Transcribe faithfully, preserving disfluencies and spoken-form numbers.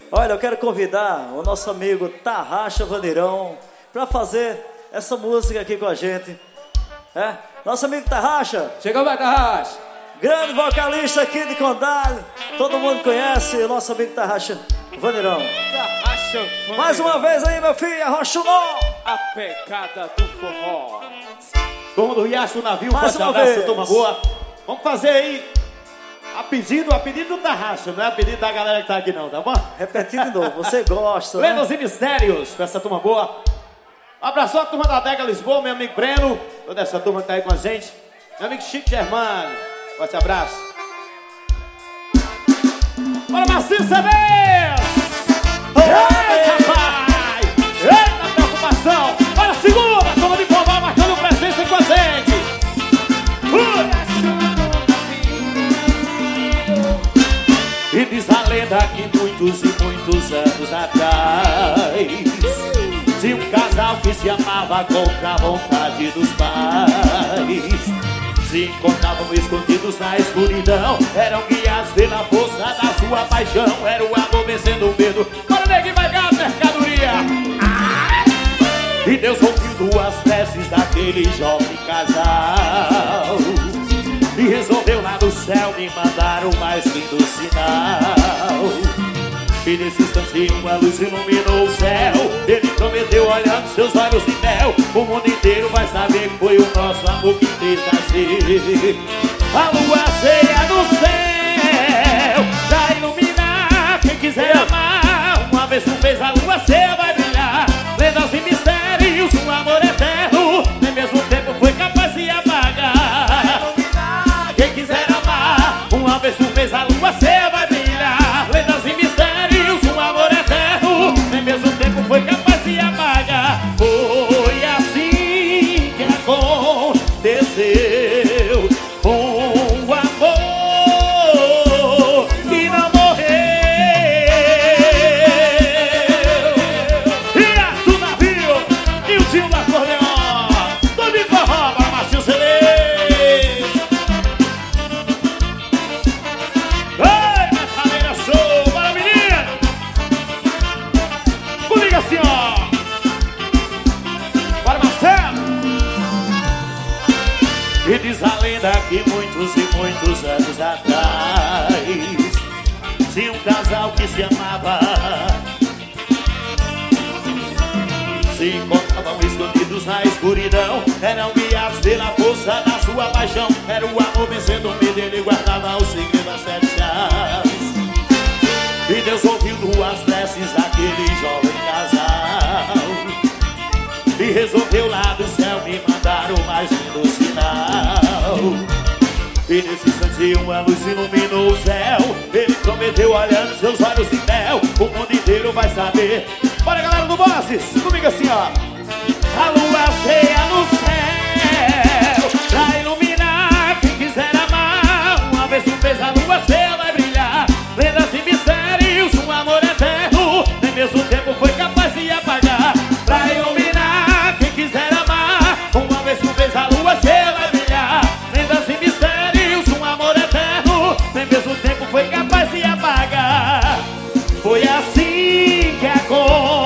Olha, eu quero convidar o nosso amigo Tarraxa Vandeirão para fazer essa música aqui com a gente. É? Nosso amigo Tarraxa. Chegou, vai, Tarraxa. Grande vocalista aqui de Condado. Todo mundo conhece o nosso amigo Tarraxa Vandeirão. Tarraxa Vandeirão. Mais uma vez aí, meu filho, arrocha o nó. A pegada do forró. Como do Riacho do Navio, Mais forte uma abraço, vez. turma boa. Vamos fazer aí a pedido, a pedido do Tarraxa, não é a pedido da galera que tá aqui não, tá bom? Repetindo de novo, você gosta, né? Lendas e Mistérios, pra essa turma boa. Um abraço à turma da Adega Lisboa, meu amigo Breno, toda essa turma que tá aí com a gente. Meu amigo Chico Germano, forte abraço. Bora, Marcinho Cedês! Eita, pai! Eita, preocupação! Bora, segura! Turma de forró marcando presença com a gente! Uh! E diz a lenda que muitos e muitos anos atrás tinha um casal que se amava contra a vontade dos pais. Se encontravam escondidos na escuridão, eram guiados pela força da sua paixão. Era o amor vencendo o medo. Bora, nego, vai ganhar a mercadoria. Ah! E Deus ouviu duas preces daquele jovem casal e resolveu lá do céu me mandar o mais lindo sinal. E nesse instante uma luz iluminou o céu. Ele prometeu olhando seus olhos de mel. O mundo inteiro vai saber que foi o nosso amor que fez nascer a lua cheia no céu pra iluminar quem quiser amar. Uma vez por mês a lua cheia vai brilhar. Lendas e mistérios, um amor eterno, nem mesmo tempo foi capaz de apagar. Quem quiser amar, uma vez por mês a lua cheia vai brilhar. Lendas e mistérios, um amor eterno, nem mesmo tempo foi capaz de apagar. Foi assim que aconteceu com o amor que não morreu. Riacho do Navio e o tio do acordeon, do de forró para Marcinho Cedês. Assim, ó. Bora, Marcelo! E diz a lenda que muitos e muitos anos atrás tinha um casal que se amava, se encontravam escondidos na escuridão, eram guiados pela força da sua paixão. Era o amor vencendo o medo, ele guardava o segredo das sete chaves. E Deus ouviu duas preces daquele jovem casal e resolveu lá do céu me mandar o mais lindo sinal. E nesse instante uma luz iluminou o céu. Ele prometeu olhando seus olhos de mel. O mundo inteiro vai saber. Bora, galera do Bosses, comigo assim, ó. A lua cheia no céu pra iluminar quem quiser amar. Uma vez por mês a lua cheia vai brilhar. Lendas e mistérios, um amor eterno, nem mesmo tempo foi capaz de apagar. Pra iluminar quem quiser amar, uma vez por vez a lua cheia vai brilhar. Lendas e mistérios, um amor eterno, nem mesmo tempo foi capaz de apagar. Foi assim que aconteceu